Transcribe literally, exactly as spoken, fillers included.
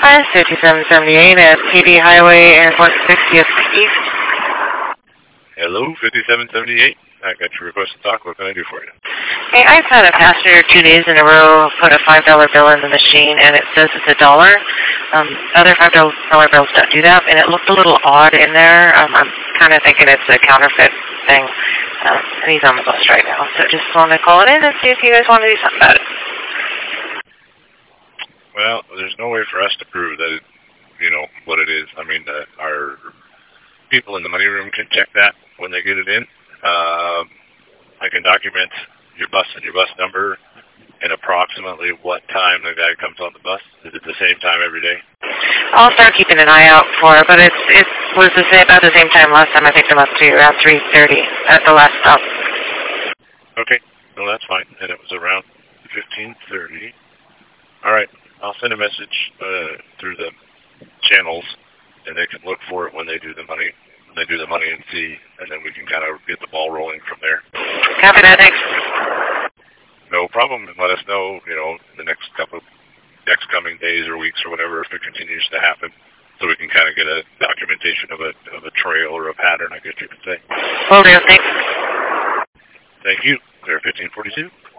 Hi, fifty-seven seventy-eight at P D Highway Airport sixtieth East. Hello, fifty-seven seventy-eight. I got your request to talk. What can I do for you? Hey, I've had a passenger two days in a row put a five dollar bill in the machine, and it says it's a dollar. Um, other five dollar bills don't do that, and it looked a little odd in there. Um, I'm kind of thinking it's a counterfeit thing. Um, and he's on the bus right now, so just want to call it in and see if you guys want to do something about it. Well, there's no way for us to prove that it, you know, what it is. I mean, uh, our people in the money room can check that when they get it in. Uh, I can document your bus and your bus number and approximately what time the guy comes on the bus. Is it the same time every day? I'll start keeping an eye out for it, but it's, it was the same, about the same time last time I picked him up too, around three thirty at the last stop. Okay, well that's fine. And it was around fifteen thirty. All right, I'll send a message uh, through the channels, and they can look for it when they do the money. When they do the money and see, and then we can kind of get the ball rolling from there. Copy that, thanks. No problem. And let us know, you know, the next couple, next coming days or weeks or whatever, if it continues to happen, so we can kind of get a documentation of a of a trail or a pattern, I guess you could say. Will do, thanks. Thank you. Clear fifteen forty-two.